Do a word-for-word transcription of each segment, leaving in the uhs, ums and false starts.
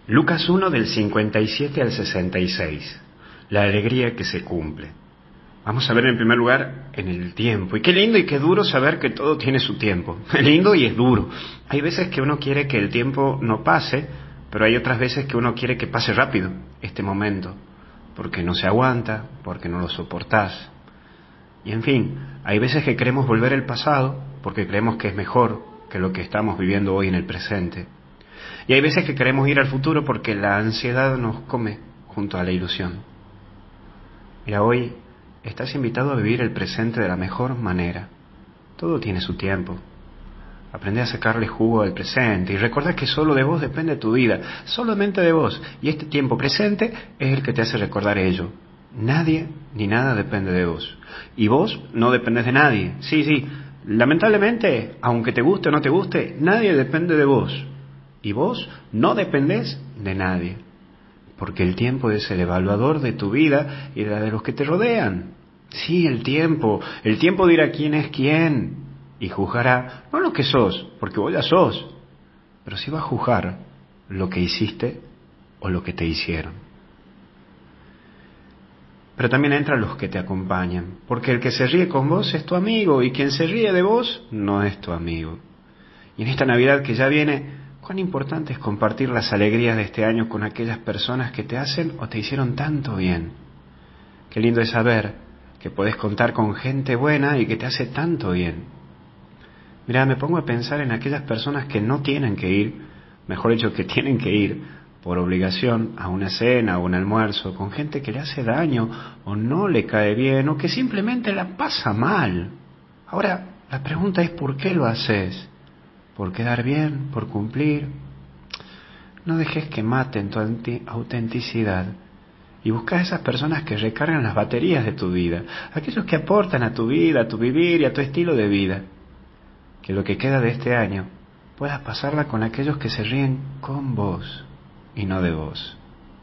Lucas uno del cincuenta y siete al sesenta y seis. La alegría que se cumple. Vamos a ver en primer lugar en el tiempo. Y qué lindo y qué duro saber que todo tiene su tiempo. Es lindo y es duro. Hay veces que uno quiere que el tiempo no pase, pero hay otras veces que uno quiere que pase rápido este momento, porque no se aguanta, porque no lo soportás. Y en fin, hay veces que queremos volver al pasado porque creemos que es mejor que lo que estamos viviendo hoy en el presente. Y hay veces que queremos ir al futuro porque la ansiedad nos come junto a la ilusión. Mira, hoy estás invitado a vivir el presente de la mejor manera. Todo tiene su tiempo. Aprende a sacarle jugo al presente y recuerda que solo de vos depende tu vida, solamente de vos. Y este tiempo presente es el que te hace recordar ello. Nadie ni nada depende de vos. Y vos no dependés de nadie. Sí, sí, lamentablemente, aunque te guste o no te guste, nadie depende de vos. Y vos no dependés de nadie. Porque el tiempo es el evaluador de tu vida y de la de los que te rodean. Sí, el tiempo. El tiempo dirá quién es quién. Y juzgará, no lo que sos, porque vos ya sos, pero sí va a juzgar lo que hiciste o lo que te hicieron. Pero también entran los que te acompañan, porque el que se ríe con vos es tu amigo, y quien se ríe de vos no es tu amigo. Y en esta Navidad que ya viene, cuán importante es compartir las alegrías de este año con aquellas personas que te hacen o te hicieron tanto bien. Qué lindo es saber que podés contar con gente buena y que te hace tanto bien. Mira, me pongo a pensar en aquellas personas que no tienen que ir, mejor dicho, que tienen que ir por obligación a una cena o un almuerzo con gente que le hace daño o no le cae bien o que simplemente la pasa mal. Ahora, la pregunta es ¿por qué lo haces? ¿Por quedar bien? ¿Por cumplir? No dejes que maten tu autenticidad y busca a esas personas que recargan las baterías de tu vida, aquellos que aportan a tu vida, a tu vivir y a tu estilo de vida. Que lo que queda de este año puedas pasarla con aquellos que se ríen con vos y no de vos.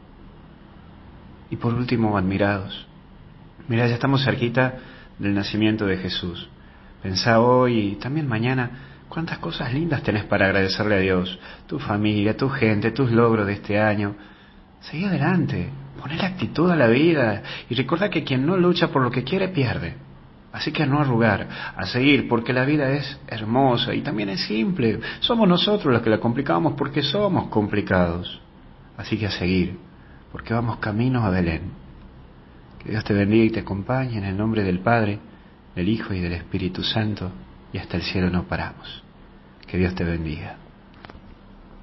Y por último, admirados. Mira, ya estamos cerquita del nacimiento de Jesús. Pensá hoy y también mañana cuántas cosas lindas tenés para agradecerle a Dios. Tu familia, tu gente, tus logros de este año. Seguí adelante, poné la actitud a la vida y recuerda que quien no lucha por lo que quiere pierde. Así que a no arrugar, a seguir, porque la vida es hermosa y también es simple. Somos nosotros los que la complicamos porque somos complicados. Así que a seguir, porque vamos camino a Belén. Que Dios te bendiga y te acompañe en el nombre del Padre, del Hijo y del Espíritu Santo, y hasta el cielo no paramos. Que Dios te bendiga.